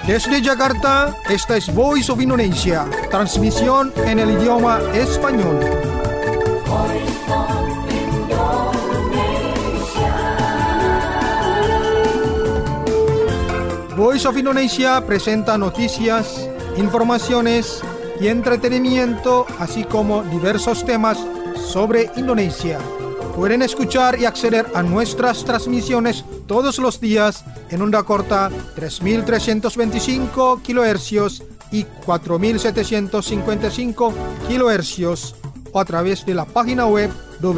Desde Jakarta, esta es Voice of Indonesia, transmisión en el idioma español. Voice of Indonesia presenta noticias, informaciones y entretenimiento, así como diversos temas sobre Indonesia. Pueden escuchar y acceder a nuestras transmisiones todos los días en onda corta 3.325 kHz y 4.755 kHz o a través de la página web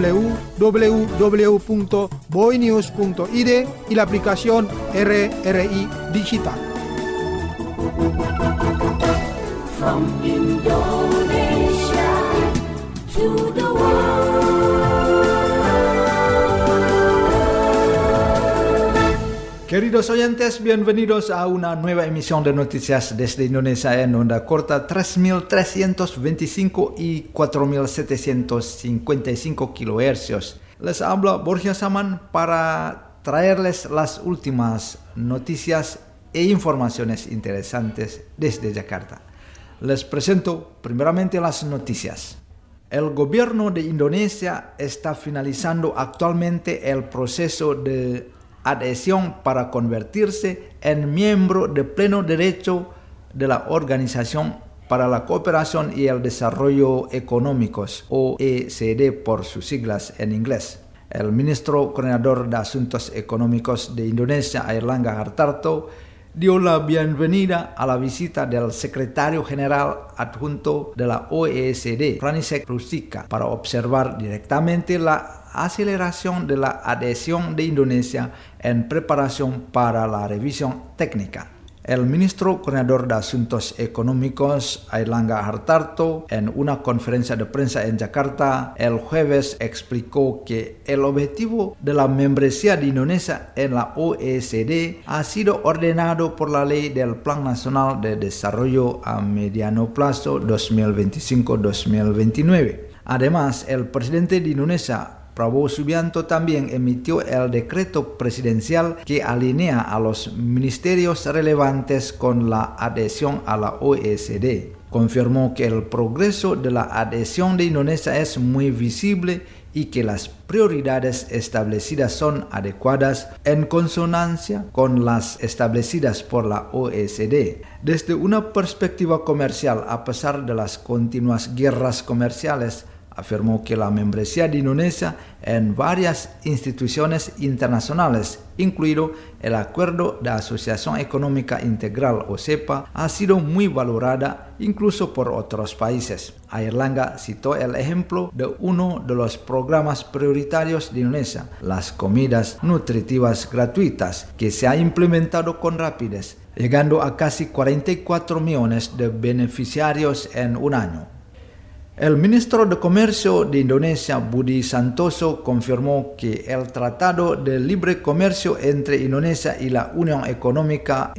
www.boinews.id y la aplicación RRI Digital. From Indonesia to the world. Queridos oyentes, bienvenidos a una nueva emisión de noticias desde Indonesia en onda corta 3.325 y 4.755 kHz. Les habla Borja Saman para traerles las últimas noticias e informaciones interesantes desde Yakarta. Les presento primeramente las noticias. El gobierno de Indonesia está finalizando actualmente el proceso de adhesión para convertirse en miembro de pleno derecho de la Organización para la Cooperación y el Desarrollo Económicos, OECD por sus siglas en inglés. El ministro coordinador de Asuntos Económicos de Indonesia, Airlangga Hartarto, dio la bienvenida a la visita del secretario general adjunto de la OECD, Pranisek Rustika, para observar directamente la aceleración de la adhesión de Indonesia en preparación para la revisión técnica. El ministro coordinador de Asuntos Económicos, Airlangga Hartarto, en una conferencia de prensa en Yakarta el jueves explicó que el objetivo de la membresía de Indonesia en la OECD ha sido ordenado por la Ley del Plan Nacional de Desarrollo a Mediano Plazo 2025-2029. Además, el presidente de Indonesia, Prabowo Subianto, también emitió el decreto presidencial que alinea a los ministerios relevantes con la adhesión a la OECD. Confirmó que el progreso de la adhesión de Indonesia es muy visible y que las prioridades establecidas son adecuadas en consonancia con las establecidas por la OECD. Desde una perspectiva comercial, a pesar de las continuas guerras comerciales, afirmó que la membresía de Indonesia en varias instituciones internacionales, incluido el Acuerdo de Asociación Económica Integral o CEPA, ha sido muy valorada incluso por otros países. Airlangga citó el ejemplo de uno de los programas prioritarios de Indonesia, las comidas nutritivas gratuitas, que se ha implementado con rapidez, llegando a casi 44 millones de beneficiarios en un año. El ministro de Comercio de Indonesia, Budi Santoso, confirmó que el Tratado de Libre Comercio entre Indonesia y la Unión Económica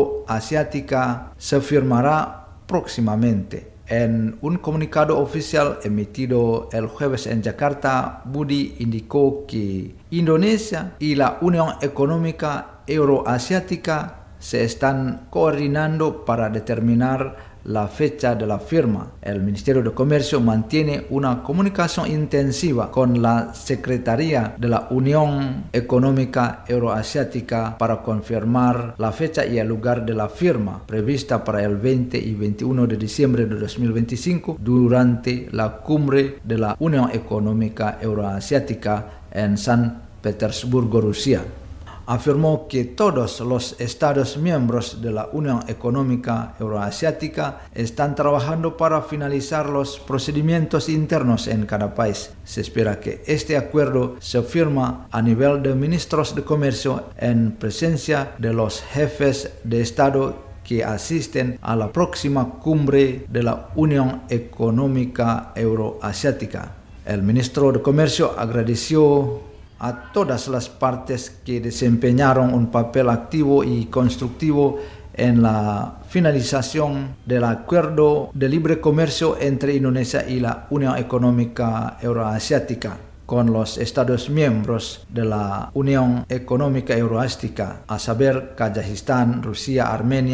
Euroasiática se firmará próximamente. En un comunicado oficial emitido el jueves en Yakarta, Budi indicó que Indonesia y la Unión Económica Euroasiática se están coordinando para determinar la fecha de la firma. El Ministerio de Comercio mantiene una comunicación intensiva con la Secretaría de la Unión Económica Euroasiática para confirmar la fecha y el lugar de la firma, prevista para el 20 y 21 de diciembre de 2025 durante la cumbre de la Unión Económica Euroasiática en San Petersburgo, Rusia. Afirmó que todos los Estados miembros de la Unión Económica Euroasiática están trabajando para finalizar los procedimientos internos en cada país. Se espera que este acuerdo se firma a nivel de ministros de comercio en presencia de los jefes de Estado que asisten a la próxima cumbre de la Unión Económica Euroasiática. El ministro de Comercio agradeció a todas las partes que desempeñaron un papel activo y constructivo en la finalización del Acuerdo de Libre Comercio entre Indonesia y la Unión Económica Euroasiática con los Estados miembros de la Unión Económica Euroasiática, a saber, Kazajistán, Rusia, Armenia,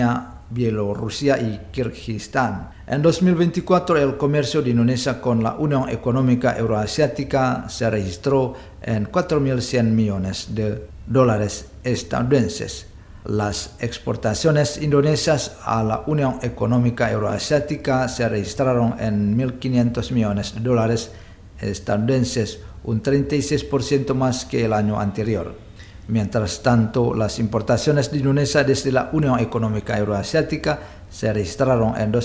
Bielorrusia y Kirguistán. En 2024, el comercio de Indonesia con la Unión Económica Euroasiática se registró en $4.100 millones estadounidenses. Las exportaciones indonesias a la Unión Económica Euroasiática se registraron en $1.500 millones estadounidenses, un 36% más que el año anterior. Mientras tanto, las importaciones de Indonesia desde la Unión Económica Euroasiática se registraron en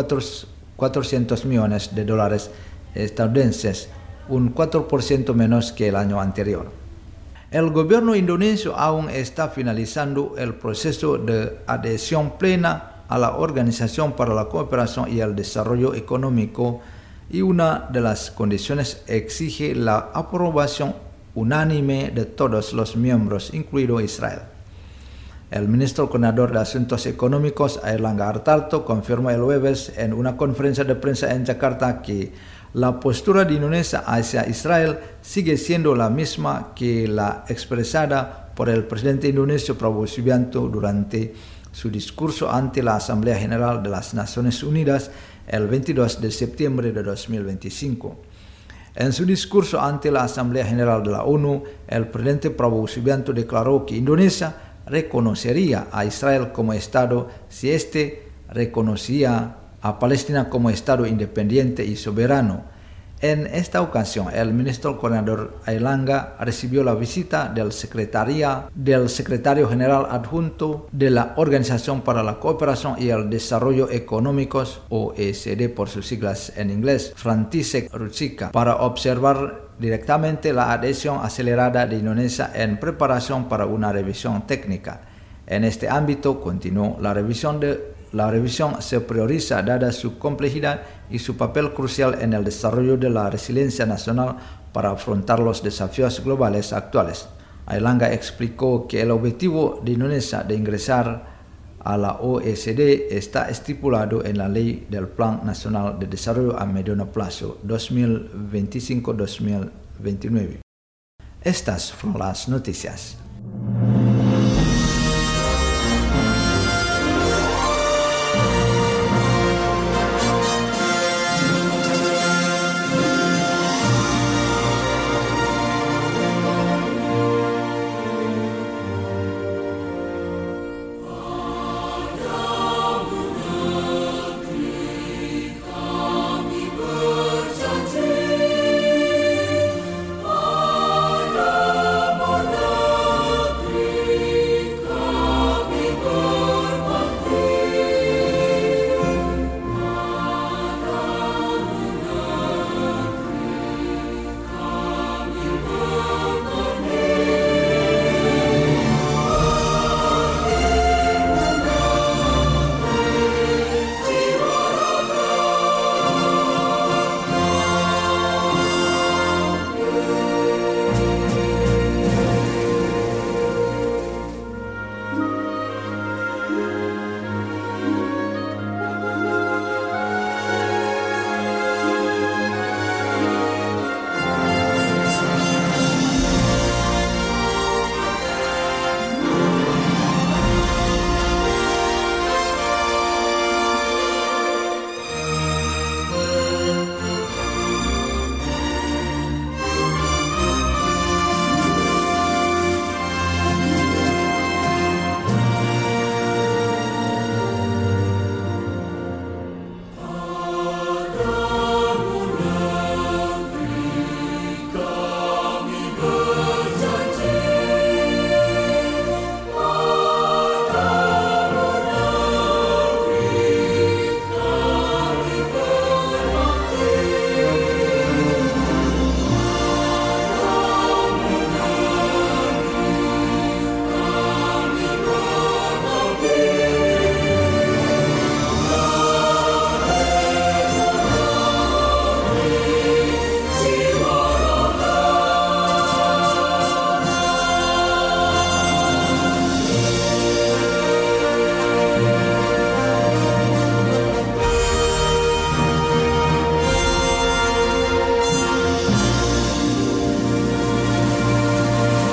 $2.400 millones estadounidenses, un 4% menos que el año anterior. El gobierno indonesio aún está finalizando el proceso de adhesión plena a la Organización para la Cooperación y el Desarrollo Económico, y una de las condiciones exige la aprobación unánime de todos los miembros, incluido Israel. El ministro coordinador de Asuntos Económicos, Airlangga Hartarto, confirmó el jueves en una conferencia de prensa en Yakarta que la postura de Indonesia hacia Israel sigue siendo la misma que la expresada por el presidente indonesio Prabowo Subianto durante su discurso ante la Asamblea General de las Naciones Unidas el 22 de septiembre de 2025. En su discurso ante la Asamblea General de la ONU, el presidente Prabowo Subianto declaró que Indonesia reconocería a Israel como Estado si éste reconocía a Palestina como Estado independiente y soberano. En esta ocasión, el ministro coordinador Airlangga recibió la visita del secretario general adjunto de la Organización para la Cooperación y el Desarrollo Económicos, OECD por sus siglas en inglés, František Rucika, para observar directamente la adhesión acelerada de Indonesia en preparación para una revisión técnica. En este ámbito, continuó, la revisión se prioriza dada su complejidad y su papel crucial en el desarrollo de la resiliencia nacional para afrontar los desafíos globales actuales. Airlangga explicó que el objetivo de Indonesia de ingresar a la OECD está estipulado en la Ley del Plan Nacional de Desarrollo a Mediano Plazo 2025-2029. Estas fueron las noticias.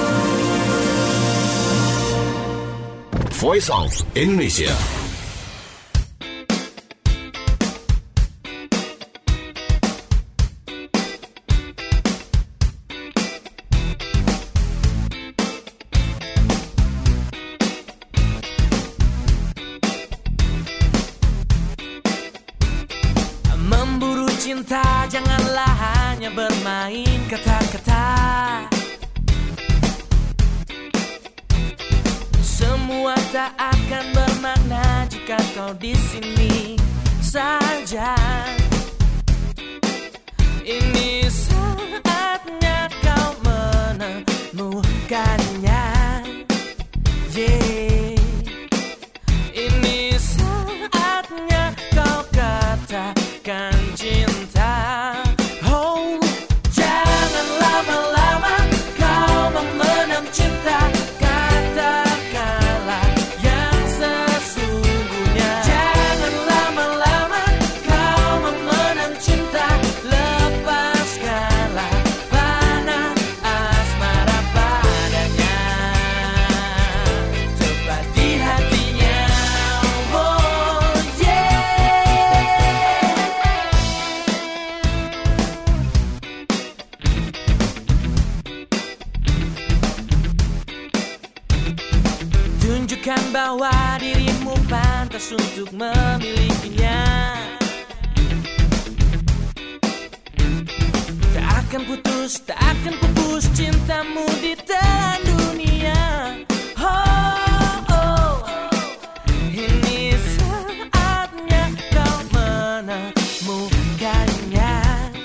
Voice of Indonesia. Janganlah hanya bermain kata-kata. Semua tak akan bermakna jika kau di sini saja. Ini saatnya kau menemukannya. Yeah. Ini saatnya kau katakan cinta. Oh, jangan lama-lama kau memendam cinta. Katakanlah yang sesungguhnya. Jangan lama-lama kau memendam cinta. Lepaskanlah panah asmara padanya. Tepat di hatinya. Oh yeah. Tunjukkan bahwa dirimu pantas untuk memilikinya. Tak akan putus, tak akan pupus cintamu di telan dunia. Oh, oh. Ini saatnya kau menemukannya.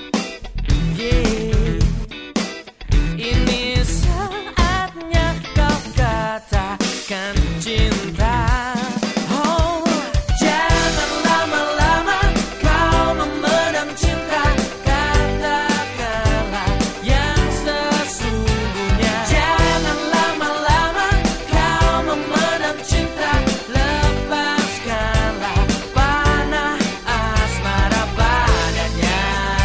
Yeah. Ini saatnya kau katakan cinta. Oh, jangan lama-lama kau memendam cinta. Katakanlah yang sesungguhnya. Jangan lama-lama kau memendam cinta. Lepaskanlah panah asmara padanya.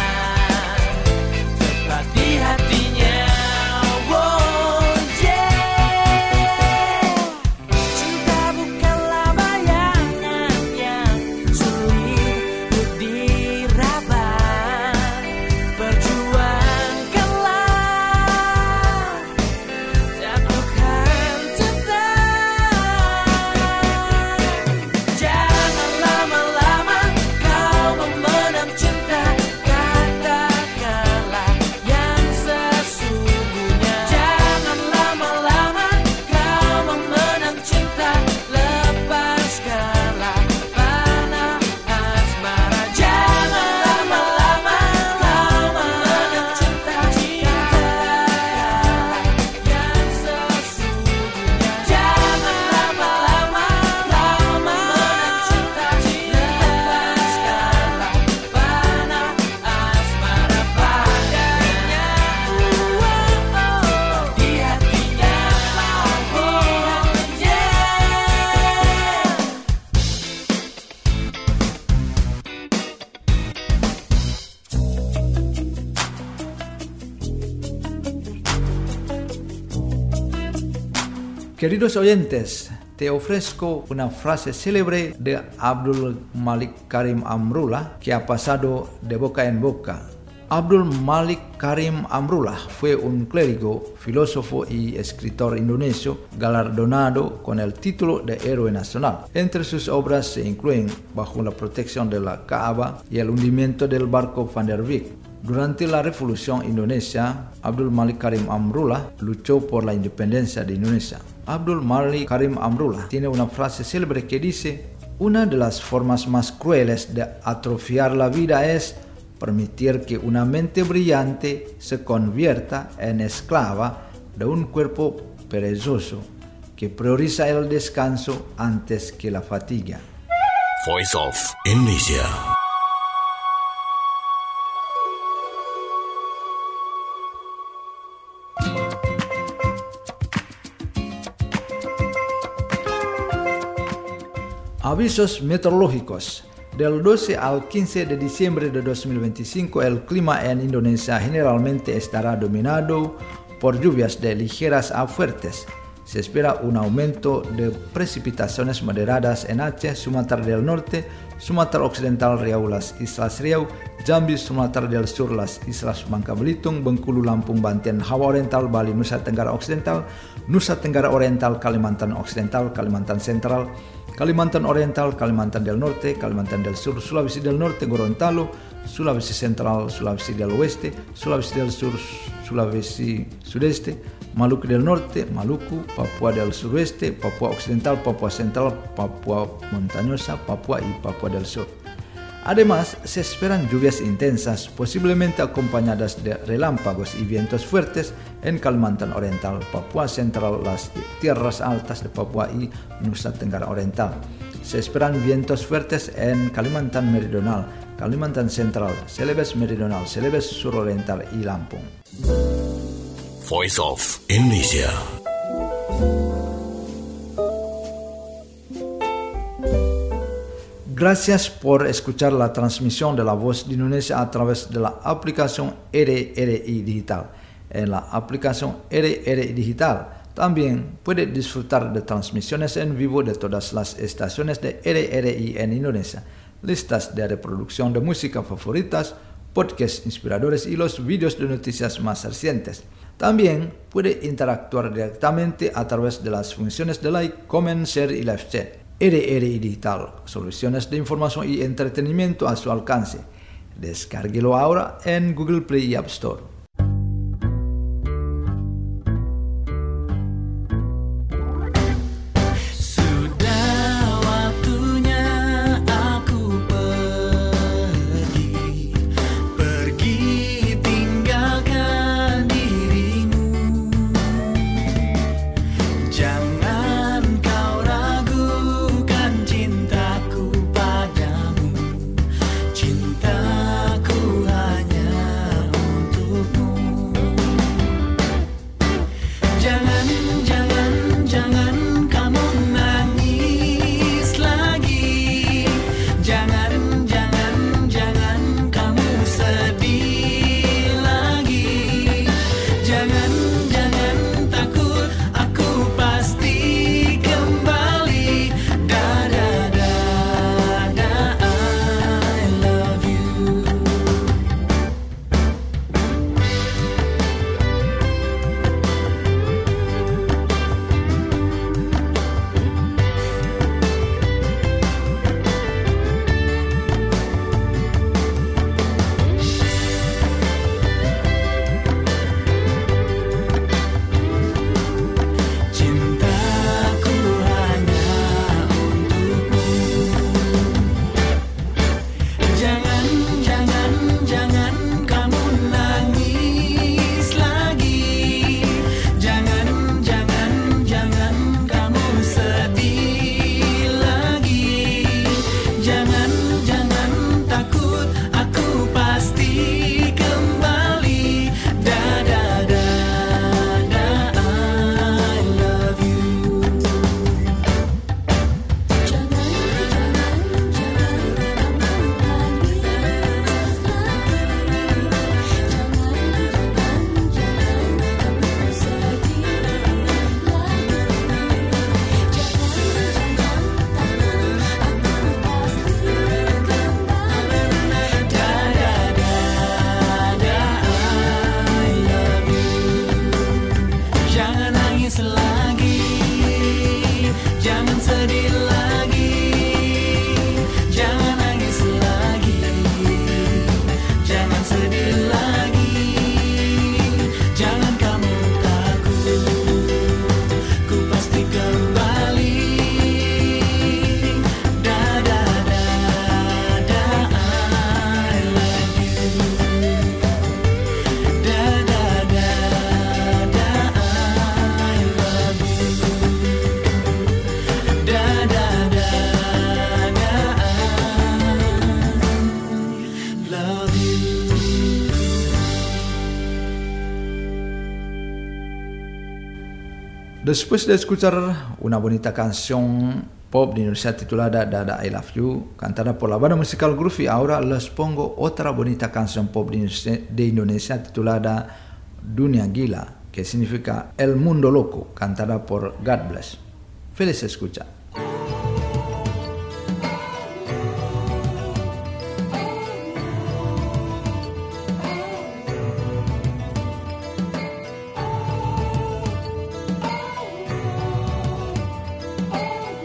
Tepat di hatinya. Oh yeah. Cinta bukanlah bayangan yang sulit untuk diraba. Perjuangkanlah, jatuhkan cinta. Jangan lama-lama kau memendam cinta. Katakanlah yang sesungguhnya. Jangan lama-lama kau memendam cinta. Lepaskanlah panah asmara. Jangan lama-lama kau memendam cinta. Katakanlah yang sesungguhnya. Jangan lama-lama kau memendam cinta. Lepaskanlah panah asmara padanya. Di hatinya. Oh yeah. Queridos oyentes, te ofrezco una frase célebre de Abdul Malik Karim Amrullah que ha pasado de boca en boca. Abdul Malik Karim Amrullah fue un clérigo, filósofo y escritor indonesio galardonado con el título de Héroe Nacional. Entre sus obras se incluyen Bajo la protección de la Kaaba y El hundimiento del barco Van der Wijk. Durante la Revolución Indonesia, Abdul Malik Karim Amrullah luchó por la independencia de Indonesia. Abdul Malik Karim Amrullah tiene una frase célebre que dice: una de las formas más crueles de atrofiar la vida es permitir que una mente brillante se convierta en esclava de un cuerpo perezoso que prioriza el descanso antes que la fatiga. Voice of Indonesia. Avisos meteorológicos. Del 12 al 15 de diciembre de 2025, el clima en Indonesia generalmente estará dominado por lluvias de ligeras a fuertes. Se espera un aumento de precipitaciones moderadas en Aceh, Sumatra del Norte, Sumatra Occidental, Riau, las Islas Riau, Jambi, Sumatra del Sur, las Islas Bangka Belitung, Bengkulu, Lampung, Banten, Jawa Oriental, Bali, Nusa Tenggara Occidental, Nusa Tenggara Oriental, Kalimantan Occidental, Kalimantan Central, Kalimantan Oriental, Kalimantan del Norte, Kalimantan del Sur, Sulawesi del Norte, Gorontalo, Sulawesi Central, Sulawesi del Oeste, Sulawesi del Sur, Sulawesi Sudeste, Maluku del Norte, Maluku, Papua del Suroeste, Papua Occidental, Papua Central, Papua Montañosa, Papua y Papua del Sur. Además, se esperan lluvias intensas, posiblemente acompañadas de relámpagos y vientos fuertes en Kalimantan Oriental, Papua Central, las tierras altas de Papua y Nusa Tenggara Oriental. Se esperan vientos fuertes en Kalimantan Meridional, Kalimantan Central, Celebes Meridional, Celebes Suroriental y Lampung. Voice of Indonesia. Gracias por escuchar la transmisión de La Voz de Indonesia a través de la aplicación RRI Digital. En la aplicación RRI Digital también puede disfrutar de transmisiones en vivo de todas las estaciones de RRI en Indonesia, listas de reproducción de música favoritas, podcasts inspiradores y los vídeos de noticias más recientes. También puede interactuar directamente a través de las funciones de like, comment, share y live chat. RRI Digital, soluciones de información y entretenimiento a su alcance. Descárguelo ahora en Google Play y App Store. Después de escuchar una bonita canción pop de Indonesia titulada Dada I Love You, cantada por la banda musical Groovy, ahora les pongo otra bonita canción pop de Indonesia titulada Dunia Gila, que significa El Mundo Loco, cantada por God Bless. Feliz escucha.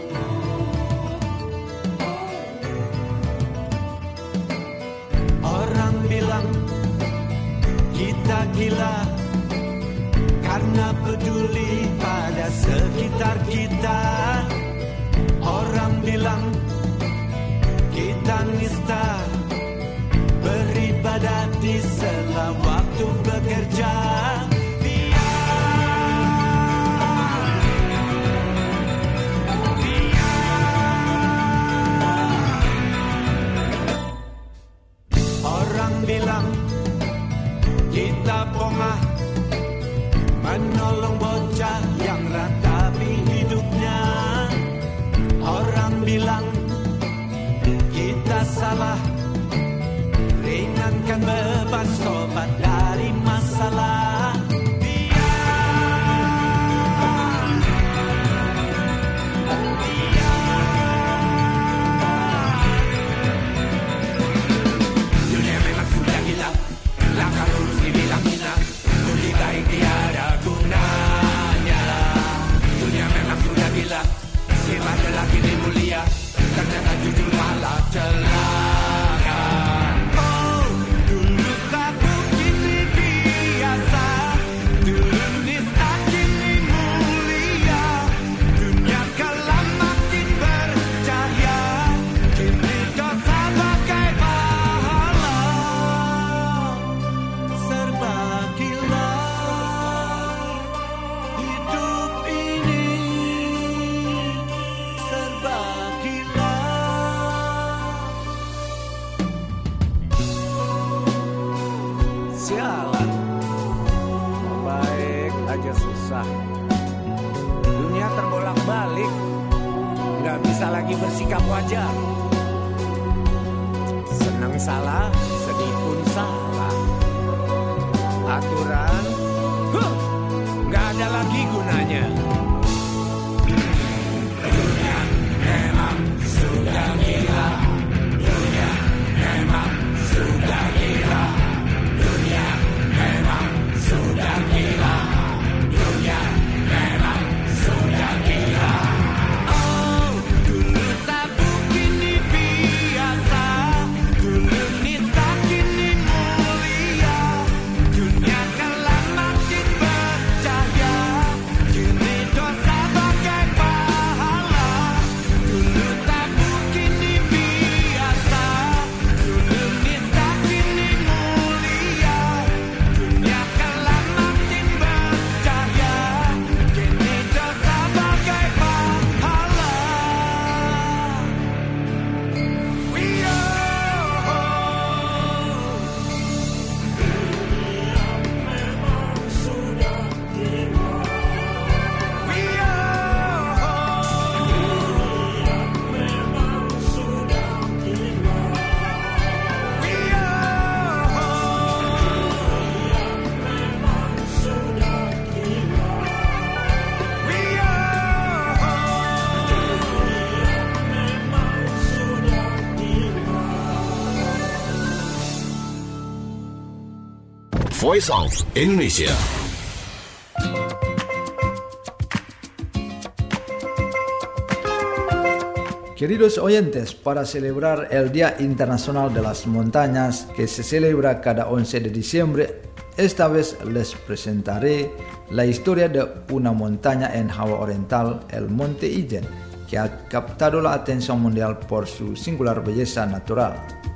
Orang gila karena peduli pada sekitar kita. Orang bilang kita nista, beribadah di sela waktu bekerja. Orang bilang kita pongah, menolong bocah yang ratapi hidupnya. Orang bilang kita salah, ringankan beban, sobat dari masalah. Dunia memang sudah gila, langkah lurus dibilang hina, budi baik tiada gunanya. Dunia memang sudah gila, sifat lelaki ini mulia, ternyata jujur malah celaka. Oh, dulu takut kini biasa, dulu nista kini mulia. Dunia kala makin bercahaya, kini dosa bagai pahala. Serba gila hidup ini, serba gila. Sialan, baik aja susah. Dunia terbolak-balik, nggak bisa lagi bersikap wajar. Senang salah, sedih pun salah. Aturan, nggak ada lagi gunanya. Dunia memang sudah gila. Dunia memang sudah gila. Dunia memang sudah gila. Dunia memang sudah gila. Oh, dulu tabu kini biasa, dulu nista kini mulia. Dunia kala makin bercahaya, kini dosa bagai pahala. Dulu tabu kini biasa, dulu nista kini mulia. Dunia kala makin bercahaya, kini dosa bagai pahala. We Voice of Indonesia. Queridos oyentes, para celebrar el Día Internacional de las Montañas, que se celebra cada 11 de diciembre, esta vez les presentaré la historia de una montaña en Java Oriental, el Monte Ijen, que ha captado la atención mundial por su singular belleza natural.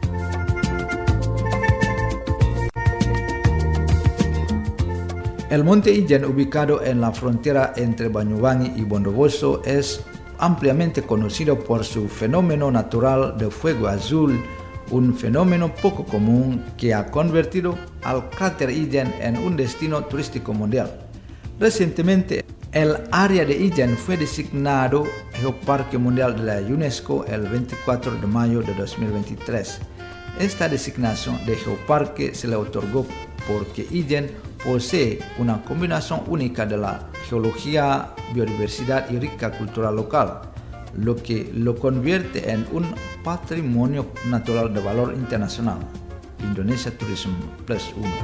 El Monte Ijen, ubicado en la frontera entre Banyuwangi y Bondowoso, es ampliamente conocido por su fenómeno natural de fuego azul, un fenómeno poco común que ha convertido al cráter Ijen en un destino turístico mundial. Recientemente, el área de Ijen fue designado Geoparque Mundial de la UNESCO el 24 de mayo de 2023. Esta designación de geoparque se le otorgó porque Ijen posee una combinación única de la geología, biodiversidad y rica cultura local, lo que lo convierte en un patrimonio natural de valor internacional. Indonesia Tourism Plus 1.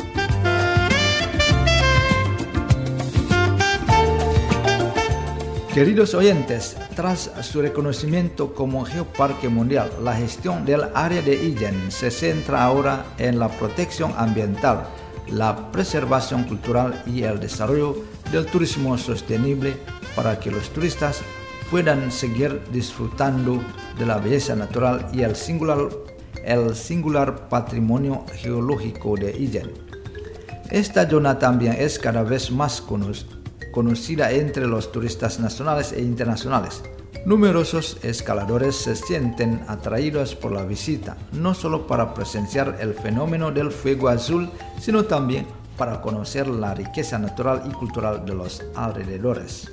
Queridos oyentes, tras su reconocimiento como Geoparque Mundial, la gestión del área de Ijen se centra ahora en la protección ambiental, la preservación cultural y el desarrollo del turismo sostenible para que los turistas puedan seguir disfrutando de la belleza natural y el singular patrimonio geológico de Ijen. Esta zona también es cada vez más conocida entre los turistas nacionales e internacionales. Numerosos escaladores se sienten atraídos por la visita, no solo para presenciar el fenómeno del fuego azul, sino también para conocer la riqueza natural y cultural de los alrededores.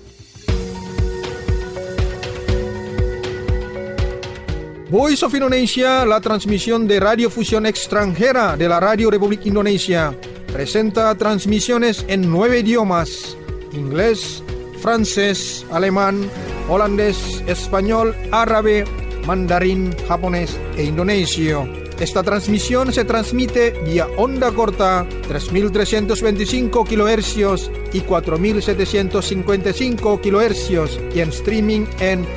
Voice of Indonesia, la transmisión de radiofusión extranjera de la Radio Republik Indonesia, presenta transmisiones en 9 idiomas: inglés, francés, alemán, holandés, español, árabe, mandarín, japonés e indonesio. Esta transmisión se transmite vía onda corta 3.325 kHz y 4.755 kHz y en streaming en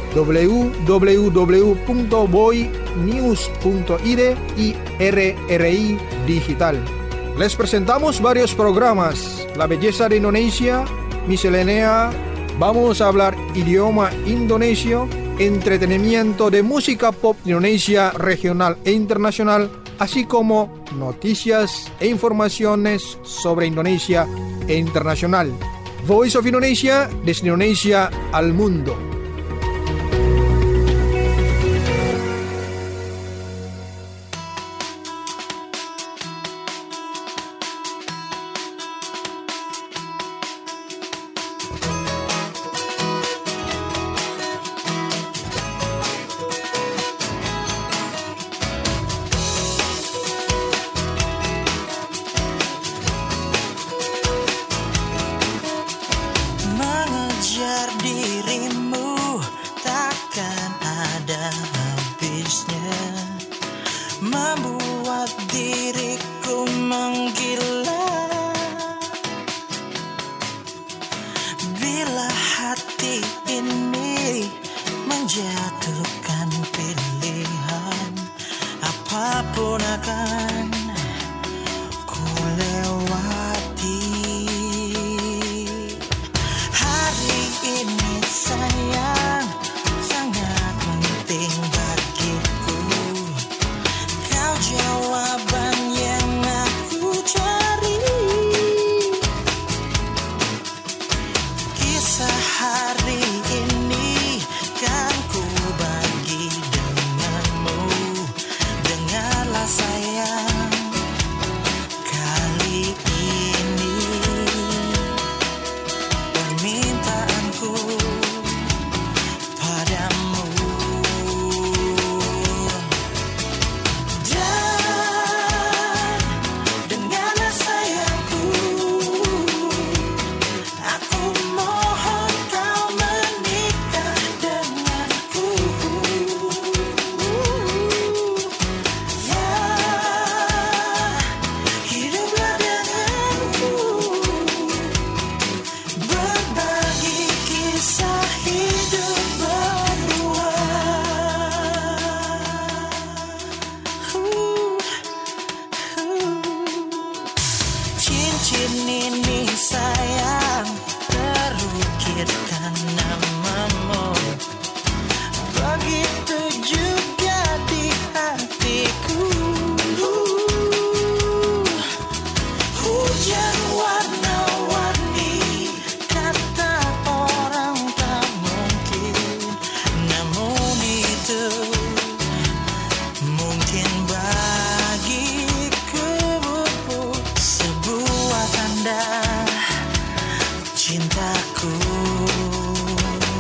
www.boinews.id y RRI Digital. Les presentamos varios programas: La belleza de Indonesia, Miscelánea, vamos a hablar idioma indonesio, entretenimiento de música pop Indonesia regional e internacional, así como noticias e informaciones sobre Indonesia e internacional. Voice of Indonesia, desde Indonesia al mundo. Membuat diriku menggila bila hati ini menjatuhkan pilihan. Apapun akan ku lewati. Hari ini sayang sangat penting bagiku. Kau jawaban yang aku cari. Kisah hari ini kan ku bagi denganmu. Dengarlah sayang, kali ini permintaanku padamu. Dan dengarlah sayangku, aku mohon kau menikah denganku. Ya, hiduplah denganku, berbagi kisah hidup berdua. Cincin ini sayang terukirkan namamu. Begitu juga di hatiku. Hujan warna-warni, kata orang tak mungkin, namun itu mungkin bagiku. Sebuah tanda cintaku.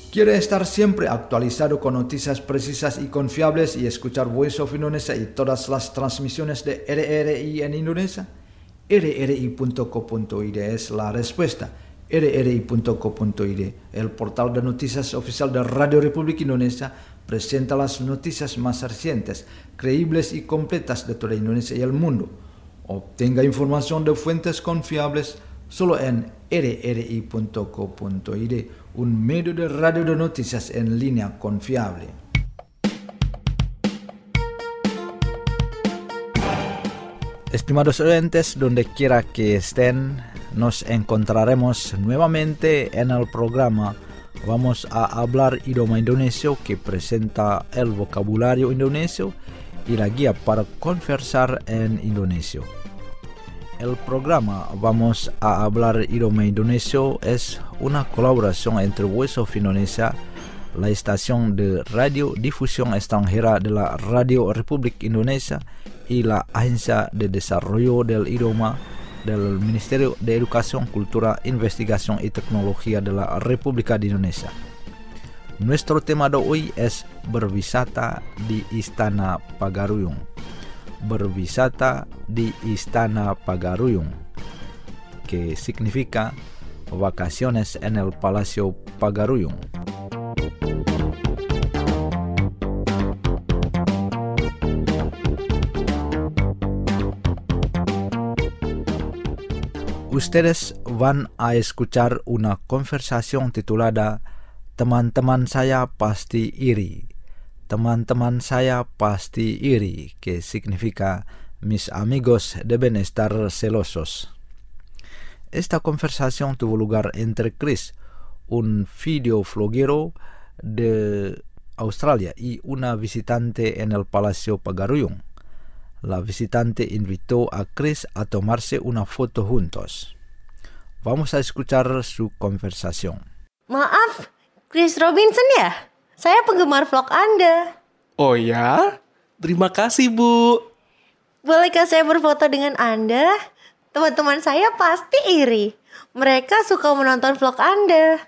¿Quiere estar siempre actualizado con noticias precisas y confiables y escuchar Voice of Indonesia y todas las transmisiones de RRI en Indonesia? rri.co.id es la respuesta. rri.co.id, el portal de noticias oficial de Radio Republik Indonesia, presenta las noticias más recientes, creíbles y completas de toda Indonesia y el mundo. Obtenga información de fuentes confiables solo en rri.co.id, un medio de radio de noticias en línea confiable. Estimados oyentes, donde quiera que estén, nos encontraremos nuevamente en el programa. Vamos a hablar idioma indonesio, que presenta el vocabulario indonesio y la guía para conversar en indonesio. El programa Vamos a hablar idioma indonesio es una colaboración entre Voice of Indonesia, la estación de radiodifusión extranjera de la Radio Republik Indonesia, y la Agencia de Desarrollo del Idioma del Ministerio de Educación, Cultura, Investigación y Tecnología de la República de Indonesia. Nuestro tema de hoy es berwisata di Istana Pagaruyung. Berwisata di Istana Pagaruyung, que significa vacaciones en el Palacio Pagaruyung. Ustedes van a escuchar una conversación titulada Teman-teman saya pasti iri. Teman-teman saya pasti iri, que significa mis amigos deben estar celosos. Esta conversación tuvo lugar entre Chris, un videofloguero de Australia, y una visitante en el Palacio Pagaruyung. La visitante invitó a Chris a tomarse una foto juntos. Vamos a escuchar su conversación. Maaf, Chris Robinson ya? Saya penggemar vlog Anda. Oh ya? Terima kasih, Bu. Bolehkah saya berfoto dengan Anda? Teman-teman saya pasti iri. Mereka suka menonton vlog Anda.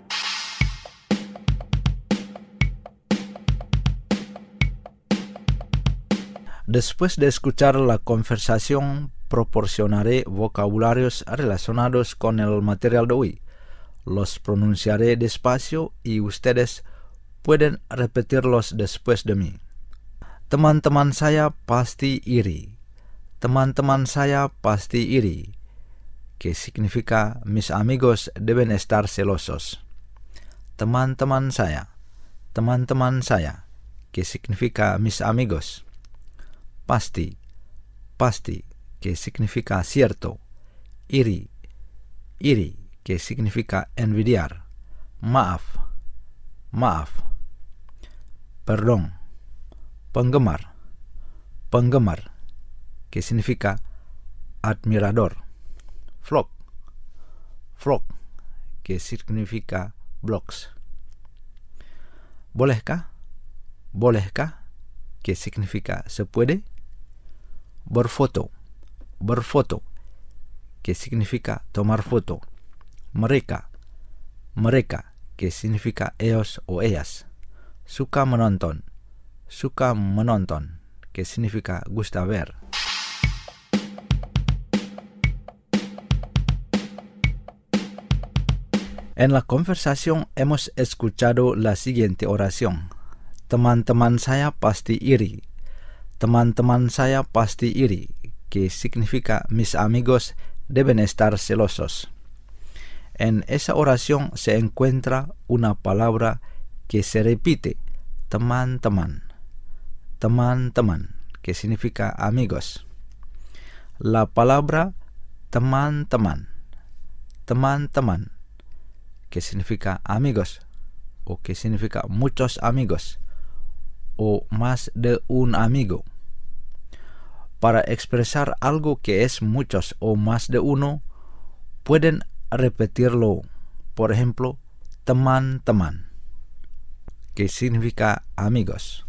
Después de escuchar la conversación, proporcionaré vocabularios relacionados con el material de hoy. Los pronunciaré despacio y ustedes pueden repetirlos después de mí. Teman-teman saya pasti iri. Teman-teman saya pasti iri, que significa mis amigos deben estar celosos. Teman-teman saya, que significa mis amigos. Pasti, que significa cierto. Iri, que significa envidiar. Maaf, perdón. Penggemar, que significa admirador. Vlog, que significa blogs. Bolehkah, que significa se puede. Berfoto, que significa tomar foto. Mereka, que significa ellos o ellas. Suka menonton, que significa gusta ver. En la conversación hemos escuchado la siguiente oración. Teman-teman saya pasti iri. Teman-teman saya pasti iri, que significa mis amigos deben estar celosos. En esa oración se encuentra una palabra que se repite, teman-teman, que significa amigos. La palabra teman-teman, que significa amigos, o que significa muchos amigos, o más de un amigo. Para expresar algo que es muchos o más de uno, pueden repetirlo. Por ejemplo, teman-teman, que significa amigos.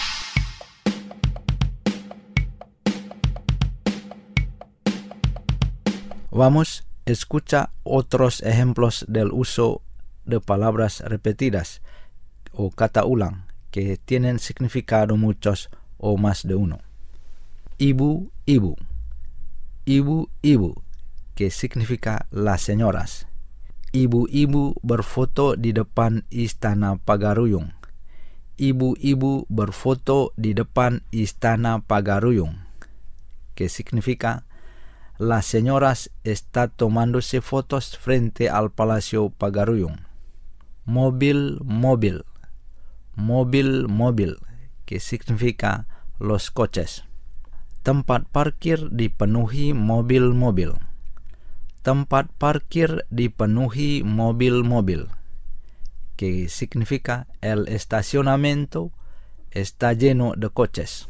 Vamos, escucha otros ejemplos del uso de palabras repetidas o kata ulang que tienen significado muchos o más de uno. Ibu-ibu. Ibu-ibu, que significa las señoras. Ibu-ibu berfoto di depan Istana Pagaruyung. Ibu-ibu berfoto di depan Istana Pagaruyung, que significa las señoras están tomándose fotos frente al Palacio Pagaruyung. Mobil-mobil. Mobil-mobil, que significa los coches. Tempat parkir dipenuhi mobil-mobil. Tempat parkir dipenuhi mobil-mobil, que significa el estacionamiento está lleno de coches.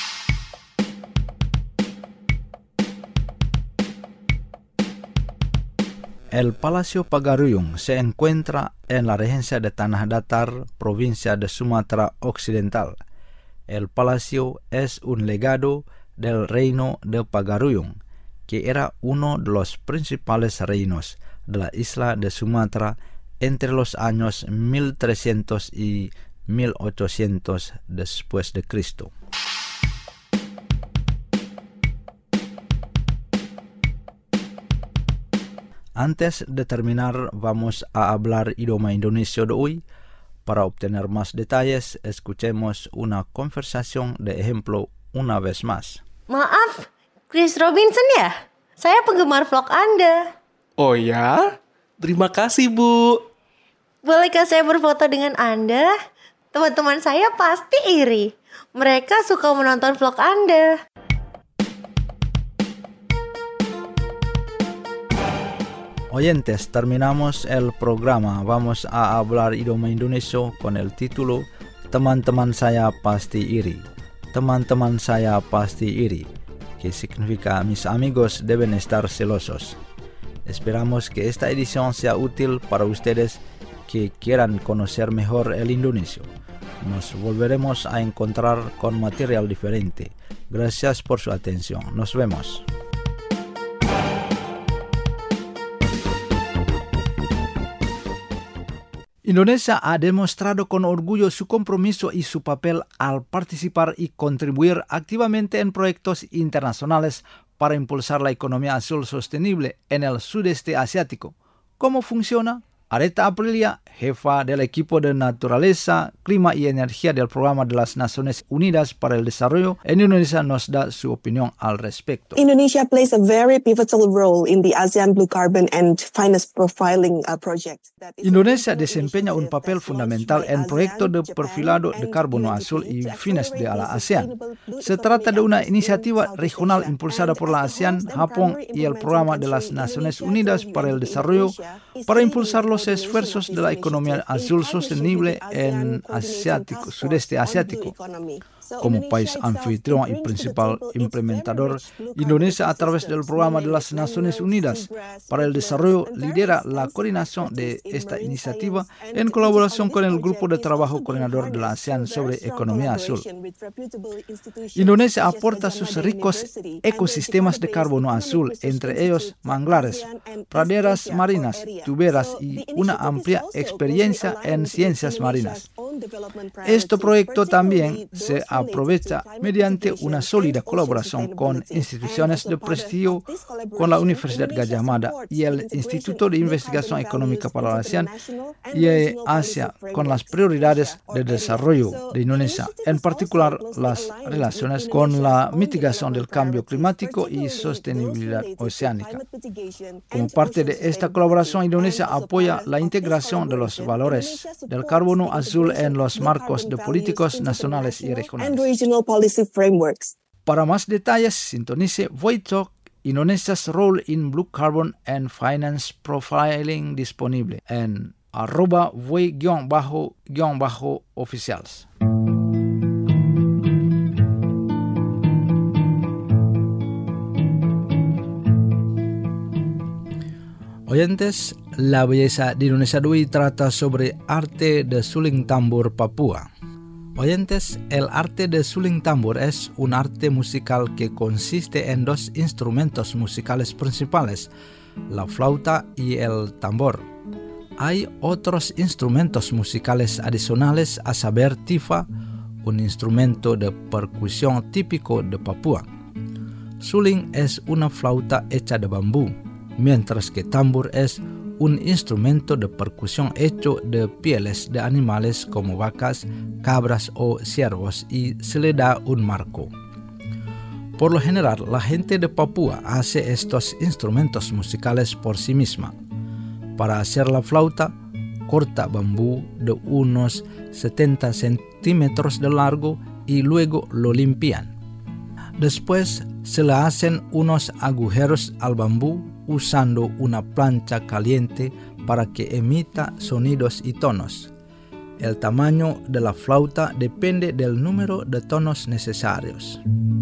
El Palacio Pagaruyung se encuentra en la regencia de Tanah Datar, provincia de Sumatra Occidental. El palacio es un legado del reino de Pagaruyung, que era uno de los principales reinos de la isla de Sumatra entre los años 1300 y 1800 después de Cristo. Antes de terminar, vamos a hablar idioma Indonesia de hoy. Para obtener más detalles, escuchemos una conversación de ejemplo una vez más. Maaf, Chris Robinson ya? Saya penggemar vlog Anda. Oh ya? Terima kasih, Bu. Bolehkah saya berfoto dengan Anda? Teman-teman saya pasti iri. Mereka suka menonton vlog Anda. Oyentes, terminamos el programa. Vamos a hablar idioma Indonesia con el título Teman-teman saya pasti iri. Teman-teman saya pasti iri, que significa mis amigos deben estar celosos. Esperamos que esta edición sea útil para ustedes que quieran conocer mejor el indonesio. Nos volveremos a encontrar con material diferente. Gracias por su atención. Nos vemos. Indonesia ha demostrado con orgullo su compromiso y su papel al participar y contribuir activamente en proyectos internacionales para impulsar la economía azul sostenible en el sudeste asiático. ¿Cómo funciona? Areta Aprilia, jefa del equipo de Naturaleza, Clima y Energía del Programa de las Naciones Unidas para el Desarrollo en Indonesia, nos da su opinión al respecto. Indonesia plays a very pivotal role in the ASEAN Blue Carbon and Finance Profiling project. Indonesia desempeña un papel fundamental en el proyecto de perfilado de carbono azul y fines de la ASEAN. Se trata de una iniciativa regional impulsada por la ASEAN, Japón y el Programa de las Naciones Unidas para el Desarrollo para impulsar los esfuerzos de la economía azul sostenible en sudeste asiático. Como país anfitrión y principal implementador, Indonesia, a través del Programa de las Naciones Unidas para el Desarrollo, lidera la coordinación de esta iniciativa en colaboración con el Grupo de Trabajo Coordinador de la ASEAN sobre Economía Azul. Indonesia aporta sus ricos ecosistemas de carbono azul, entre ellos manglares, praderas marinas, tuberas y una amplia experiencia en ciencias marinas. Este proyecto también se aprovecha mediante una sólida colaboración con instituciones de prestigio, con la Universidad Gadjah Mada y el Instituto de Investigación Económica para la ASEAN y Asia, con las prioridades de desarrollo de Indonesia, en particular las relaciones con la mitigación del cambio climático y sostenibilidad oceánica. Como parte de esta colaboración, Indonesia apoya la integración de los valores del carbono azul en los marcos de políticos nacionales y regionales. Para más detalles, sintonice Voitalk, Indonesia's Role in Blue Carbon and Finance Profiling, disponible en @voi_officials. Oyentes, la belleza de Indonesia hoy trata sobre arte de suling tambur Papua. Oyentes, el arte de suling tambur es un arte musical que consiste en dos instrumentos musicales principales, la flauta y el tambor. Hay otros instrumentos musicales adicionales, a saber tifa, un instrumento de percusión típico de Papúa. Suling es una flauta hecha de bambú, mientras que tambor es un instrumento de percusión hecho de pieles de animales como vacas, cabras o ciervos y se le da un marco. Por lo general, la gente de Papúa hace estos instrumentos musicales por sí misma. Para hacer la flauta, corta bambú de unos 70 centímetros de largo y luego lo limpian. Después se le hacen unos agujeros al bambú usando una plancha caliente para que emita sonidos y tonos. El tamaño de la flauta depende del número de tonos necesarios.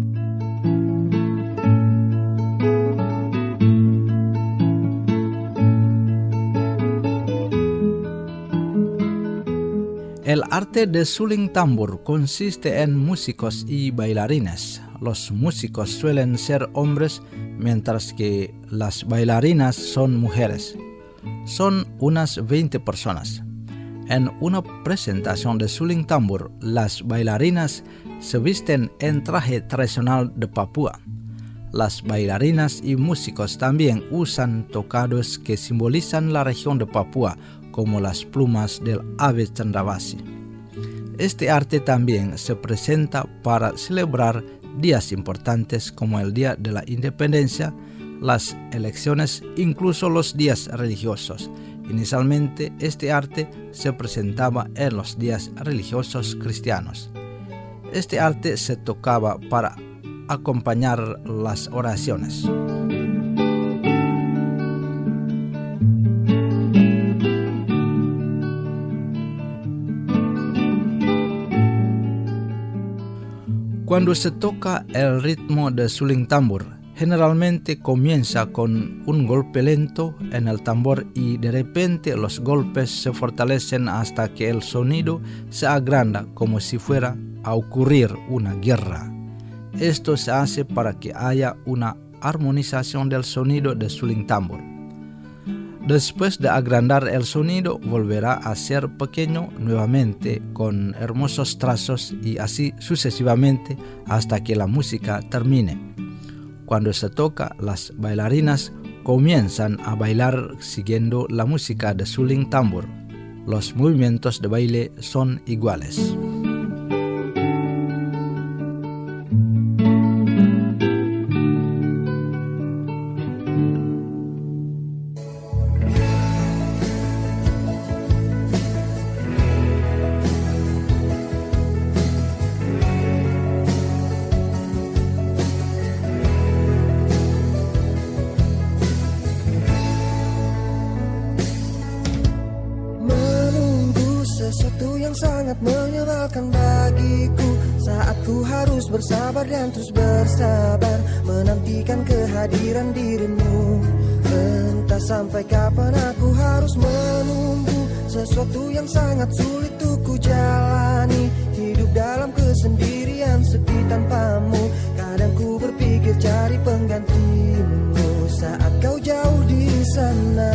El arte de suling tambor consiste en músicos y bailarines. Los músicos suelen ser hombres, mientras que las bailarinas son mujeres. Son unas 20 personas. En una presentación de suling tambor, las bailarinas se visten en traje tradicional de Papúa. Las bailarinas y músicos también usan tocados que simbolizan la región de Papúa, como las plumas del ave Cendrawasih. Este arte también se presenta para celebrar días importantes como el Día de la Independencia, las elecciones, incluso los días religiosos. Inicialmente, este arte se presentaba en los días religiosos cristianos. Este arte se tocaba para acompañar las oraciones. Cuando se toca el ritmo de suling tambor, generalmente comienza con un golpe lento en el tambor y de repente los golpes se fortalecen hasta que el sonido se agranda como si fuera a ocurrir una guerra. Esto se hace para que haya una armonización del sonido de suling tambor. Después de agrandar el sonido, volverá a ser pequeño nuevamente con hermosos trazos y así sucesivamente hasta que la música termine. Cuando se toca, las bailarinas comienzan a bailar siguiendo la música de suling tambor. Los movimientos de baile son iguales. Sesuatu yang sangat menyebalkan bagiku saat ku harus bersabar dan terus bersabar menantikan kehadiran dirimu. Entah sampai kapan aku harus menunggu sesuatu yang sangat sulit untuk ku jalani. Hidup dalam kesendirian sepi tanpamu. Kadang ku berpikir cari penggantimu saat kau jauh di sana.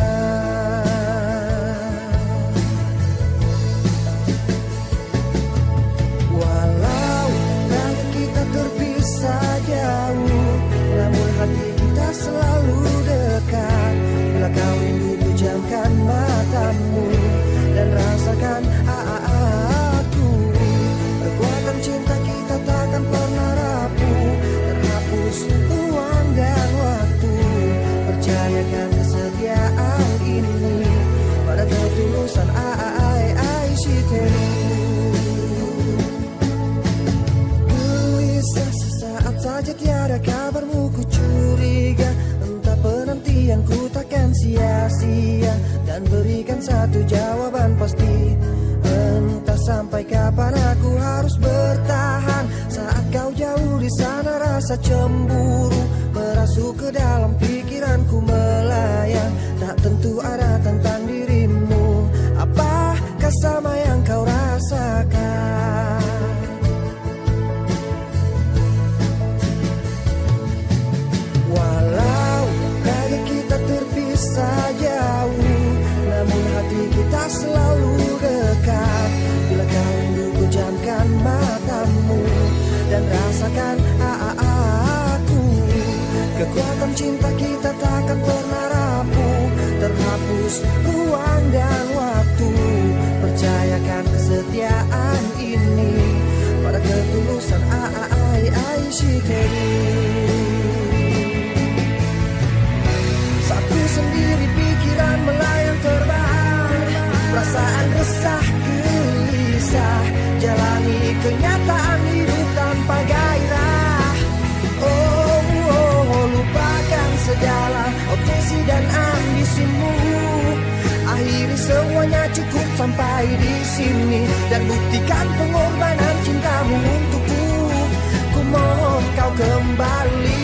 Jauh, namun hati kita selalu dekat. Bila kau rindu pejamkan matamu dan rasakan aku. Kekuatan cinta kita takkan pernah rapuh, terhapus ruang dan waktu. Percayakan kesetiaan ini pada ketulusan saja tiada kabarmu ku curiga. Entah penantianku takkan sia-sia dan berikan satu jawaban pasti. Entah sampai kapan aku harus bertahan saat kau jauh di sana. Rasa cemburu merasuk ke dalam pikiranku melayang. Tak tentu ada tentang dirimu. Apakah sama yang kau rasakan? Walau raga kita terpisah jauh, namun hati terhapus ruang dan waktu. Percayakan kesetiaan ini pada ketulusan Shikeru. Satu sendiri pikiran melayang terbang, perasaan resah gelisah, jalani kenyataan hidup tanpa gairah. Oh, lupakan segala obsesi dan ambisimu. Akhiri semuanya, cukup sampai di sini, dan buktikan pengorbanan cintamu untukku. Ku mohon kau kembali.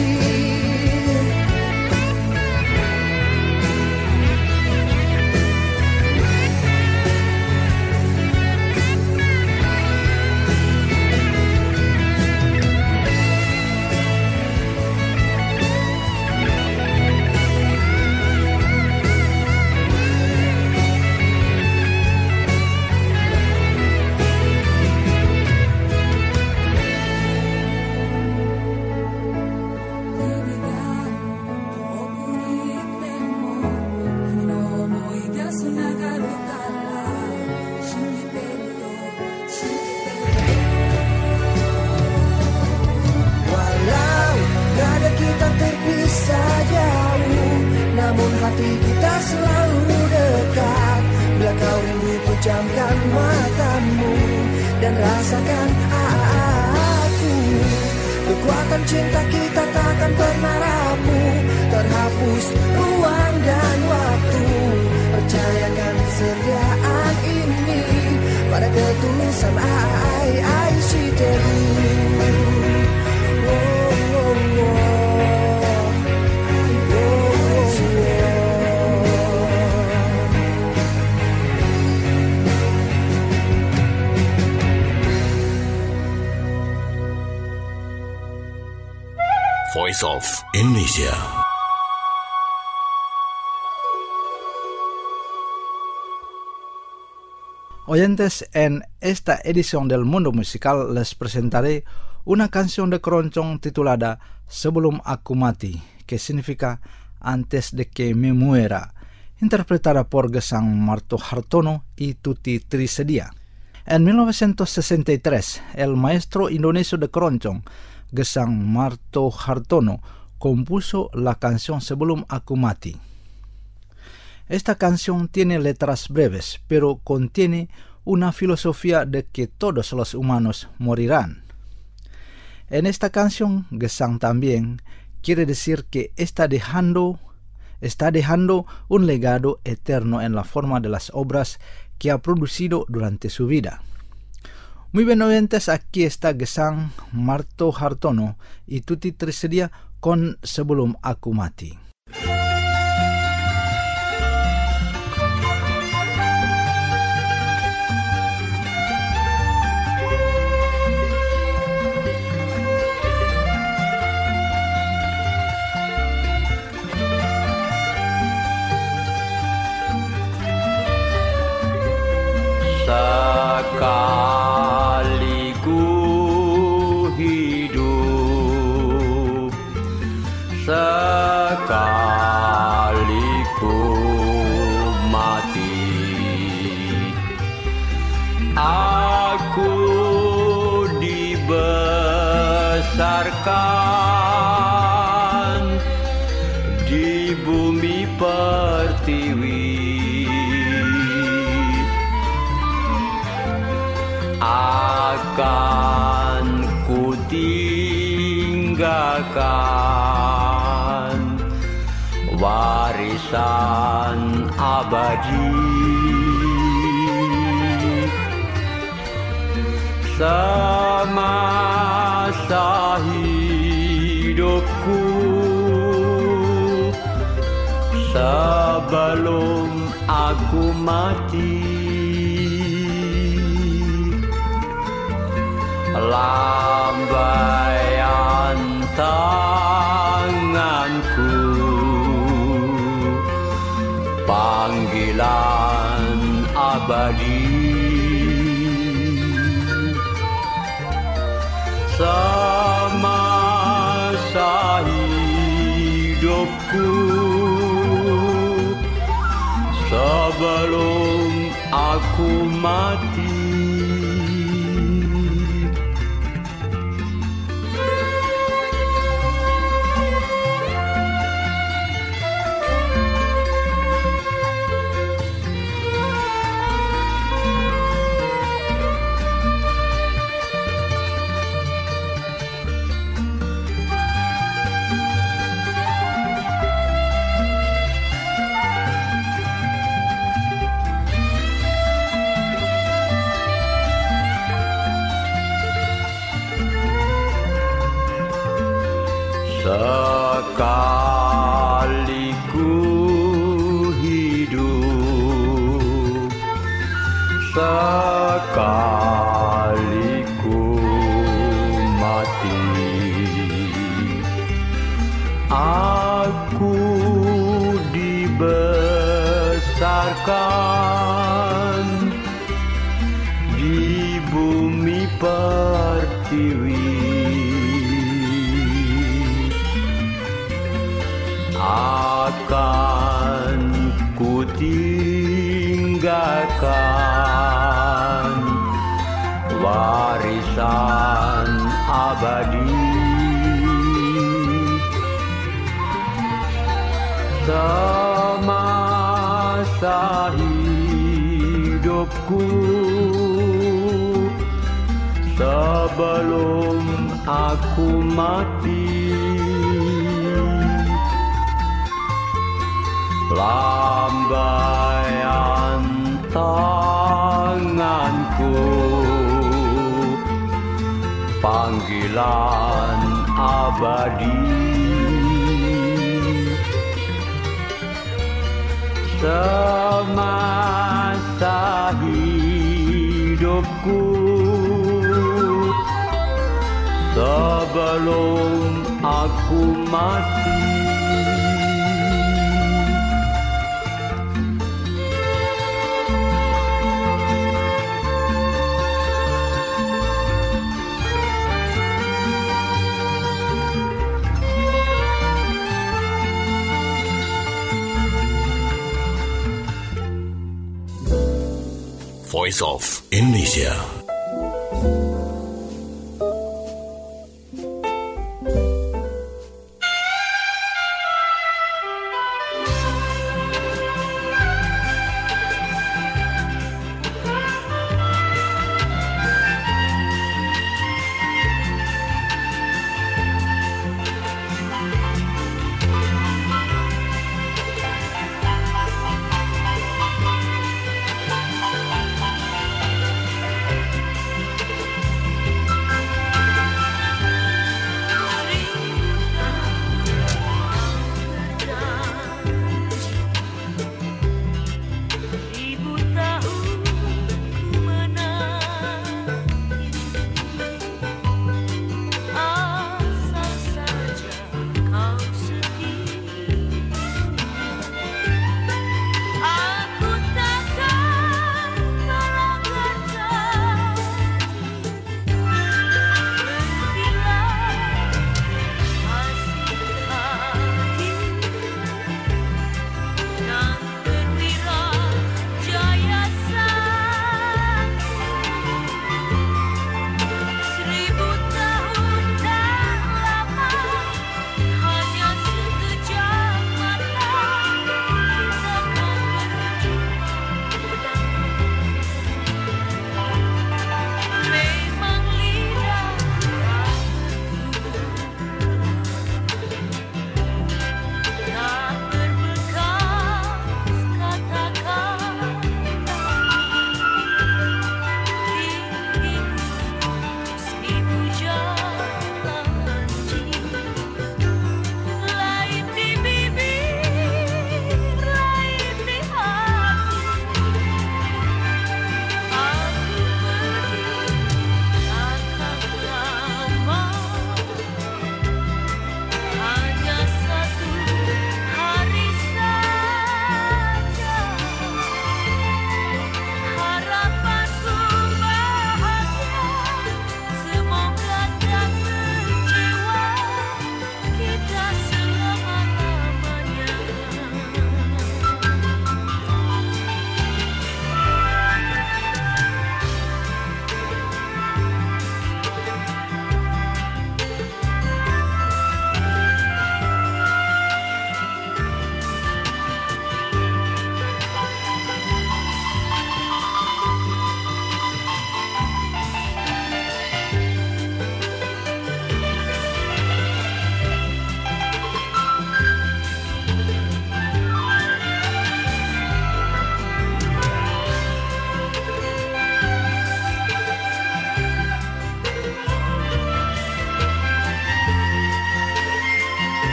Hati kita selalu dekat. Bila kau rindu, pejamkan matamu dan rasakan aku. Kekuatan cinta kita takkan pernah rapuh, terhapus ruang dan waktu. Percayakan kesetiaan ini pada ketulusan Shikeru. Voice of Indonesia. Oyentes, en esta edición del Mundo Musical les presentaré una canción de Keroncong titulada Sebelum Aku Mati, que significa Antes de que me muera, interpretada por Gesang Marto Hartono y Tuti Trisedia. En 1963, el maestro indonesio de Keroncong, Gesang Marto Hartono, compuso la canción Sebelum Aku Mati. Esta canción tiene letras breves, pero contiene una filosofía de que todos los humanos morirán. En esta canción, Gesang también quiere decir que está dejando un legado eterno en la forma de las obras que ha producido durante su vida. Muy bien, oyentes, aquí está Gesang Marto Hartono y Tuti Trisedia con Sebelum Aku Mati. Sekali ku hidup, sekali ku mati. Aku dibesarkan di bumi pertiwi. Akan ku tinggalkan warisan abadi. Semasa hidupku, sebelum aku mati, lambaian tanganku, panggilan abadi. Semasa hidupku, sebelum aku mati. Sekali ku hidup, sekali ku mati. Aku dibesarkan di bumi pertiwi. Akan ku tinggalkan warisan abadi. Semasa hidupku sebelum aku mati, lambaian tanganku, panggilan abadi. Semasa hidupku sebelum aku mati, Voice of Indonesia.